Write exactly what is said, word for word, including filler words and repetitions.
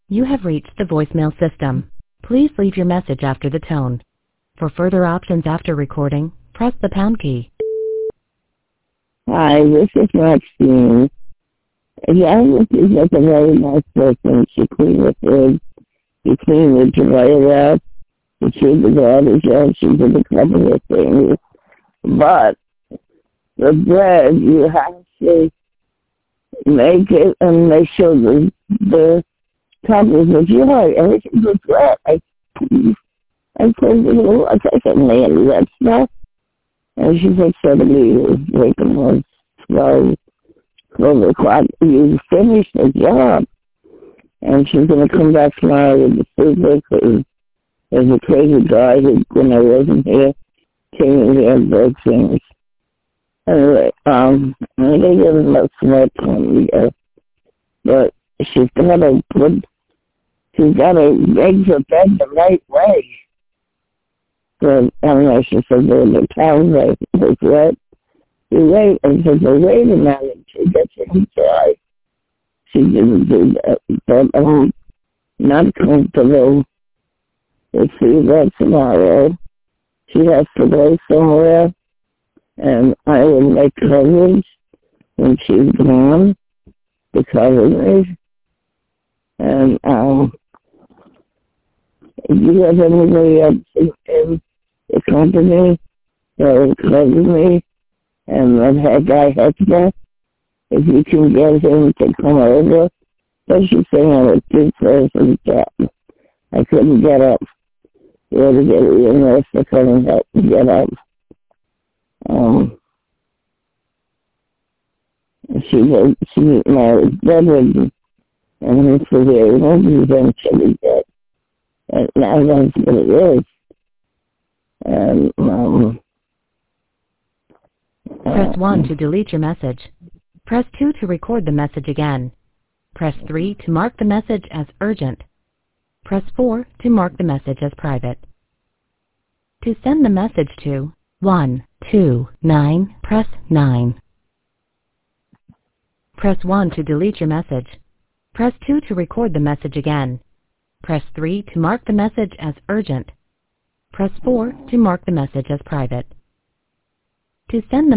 You have reached the voicemail system. Please leave your message after the tone. For further options after recording, press the pound key. Hi, this is Maxine. Janice is like a very nice person. She cleaned the fridge, she cleaned the dryer out, she cleaned the garbage out, she did a couple of things. But the bread, you have to make it and make sure the, the top is dry. Everything was wet. I, I told her, well, I said, man, that stuff. And she said, seventy was waking was twelve, twelve o'clock. You finished the job. And she's going to come back tomorrow with the food because there's a crazy guy who, when I wasn't here, came in here and broke things. Anyway, um, I didn't give enough smoke on me, uh, but she's got to put, she's got to make the bed the right way. So, I don't know, she said, well, the towel was wet. You wait, and she said, wait a minute, she gets inside. She didn't do that, but I'm not comfortable to see that tomorrow. She has to go somewhere, and I will make coverage when she's gone to cover me. And, um, do you have anybody else in, in the company that will cover me? And that guy Hector, if you can get him to come over, but she's saying I was too close to the cat. I couldn't get up. You had to get a real nurse to come and help me get up. Um, she was, she was married, bedridden, and her severe wound eventually dead. And now that's what it is. And, um, Press one to delete your message. Press two to record the message again. Press three to mark the message as urgent. Press four to mark the message as private. To send the message to one two nine, press nine. Press one to delete your message. Press two to record the message again. Press three to mark the message as urgent. Press four to mark the message as private. To send the